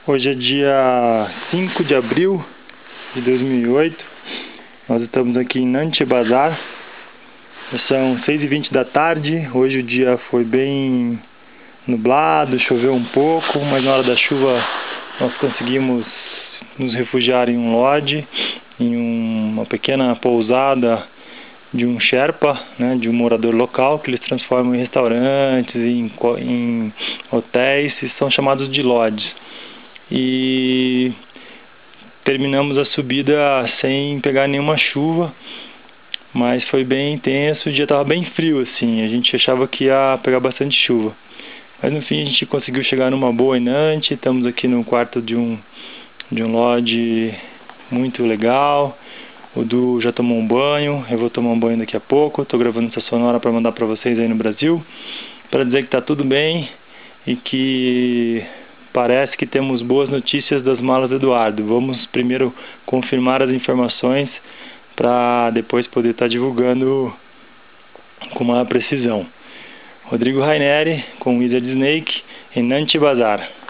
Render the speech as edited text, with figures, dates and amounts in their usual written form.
Hoje é dia 5 de abril de 2008. Nós estamos aqui em Nantes Bazar. São 6h20 da tarde. Hoje o dia foi bem nublado, choveu um pouco, mas na hora da chuva nós conseguimos nos refugiar em um lodge, em uma pequena pousada de um Sherpa, né, de um morador local, que eles transformam em restaurantes, em hotéis, e são chamados de lodges. E terminamos a subida sem pegar nenhuma chuva, mas foi bem intenso, o dia estava bem frio assim, a gente achava que ia pegar bastante chuva. Mas no fim a gente conseguiu chegar numa boa em Nantes. Estamos aqui no quarto de um lodge muito legal. O Du já tomou um banho, eu vou tomar um banho daqui a pouco. Estou gravando essa sonora para mandar para vocês aí no Brasil, para dizer que está tudo bem e que parece que temos boas notícias das malas do Eduardo. Vamos primeiro confirmar as informações para depois poder estar divulgando com maior precisão. Rodrigo Raineri com Wizard Snake em Nantes Bazar.